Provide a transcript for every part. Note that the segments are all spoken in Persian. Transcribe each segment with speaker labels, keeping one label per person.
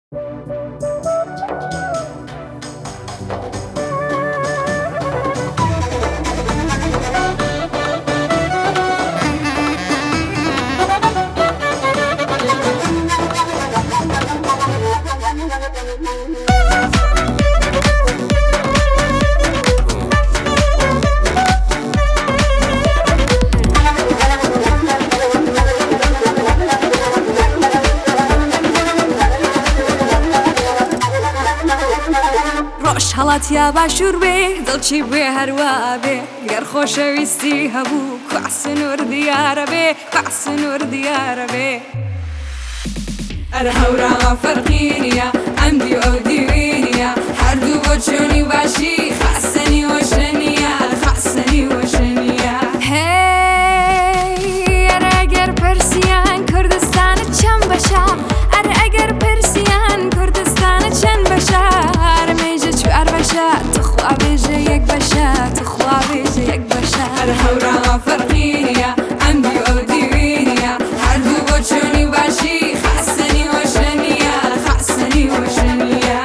Speaker 1: ڕۆژ هەڵاتیا باشوور بێ دڵچی بێ هەروە بێ گەر خۆشەویستی هەبوو کواسنوور دیارە بێ کواسنوور دیارە بێ ئەرە هەوراوە فەرقی نییە ئەمدی و ئەو دیوی نییە هەردوو بۆ چۆنی باشی خاسەنی وەشە نییە خاسەنی وەشە نییە هەی ئەرە ئەگەر پرسیان کوردستانت چەند بەشە ئەرە ئەگەر پرسیان کوردستانت چەند بەشە هەرمێژە چوار بەشە توخوا بێژە یەک بەشە توخوا بێژە یەک بەشە ئەرە هەوراوە فەرقی نییە ئەمدی و ئەو دیوی نییە هەردوو بۆ چۆنی باشی خاسەنی وەشە نییە خاسەنی وەشە نییە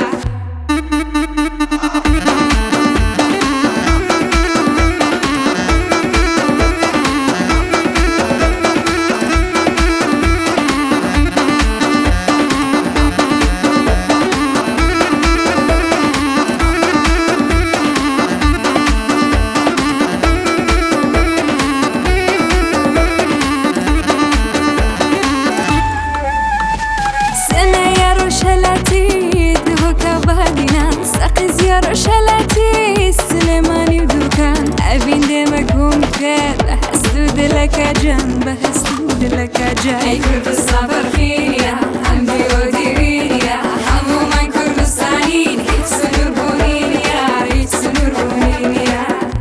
Speaker 1: ڕۆژهەلاتی سلێمانی و دووکان ئەڤین دێمەکۆم کرد بە هەست و دلەکە جان بە هەست و دلەکە جان ئەی کوردستان فەرقی نییە ئەمدی و دیوی نییە هەموومان کوردستانین هیچ سنووربوونی نییە هیچ سنووربوونی نییە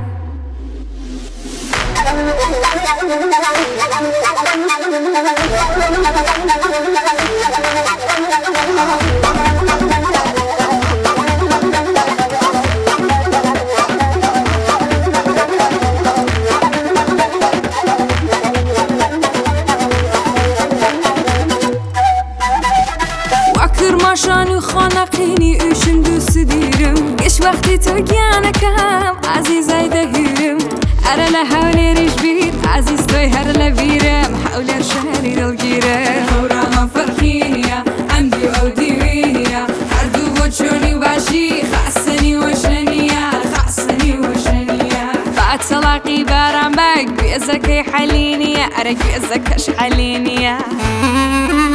Speaker 1: کرماشانی خانقینی ئوشم دووس دیرم گەش وەختی تۆ گیانەکەم عەزیزای دەهیرم ئەرە لە هەولێریش بیت عەزیز تۆی هەر لە بیرم هەولێر شاری دڵگیرە هەوراوە فەرقی نییە ئەمدی و ئەو دیوی نییە هەردوو بۆ چۆنی باشی خاسەنی وەشە نییە خاسەنی وەشە نییە با تەڵاقی باران بەگ گوێزەکەی حەلی نییە ئەرە گوێزەکەش حەلی نییە